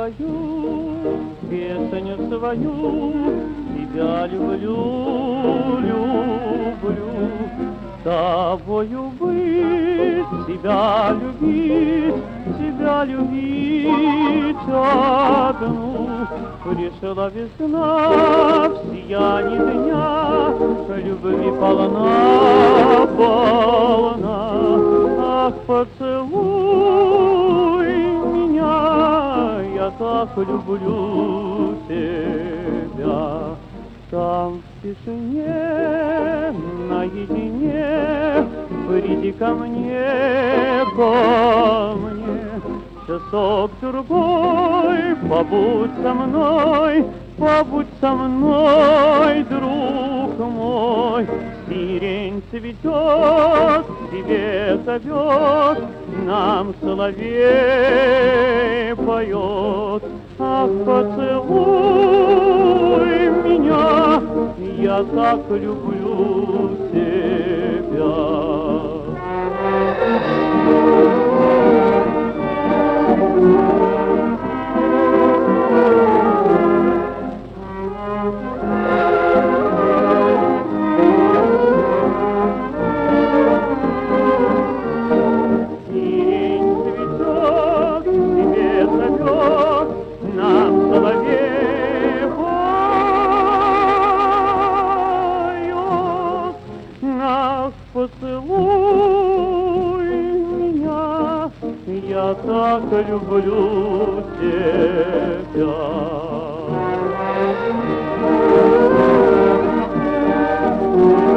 пою песню свою, тебя люблю, люблю. С тобою быть, тебя любить одну. Пришла весна в сиянии дня, любви полна, полна. Ах, поцелуй меня, я так люблю тебя. Там в тишине, наедине, приди ко мне, часок другой, побудь со мной, друг мой. Сирень цветет, тебе зовет, нам соловей поет. Ах, поцелуй меня, я так люблю тебя. Поцелуй меня, я так люблю тебя.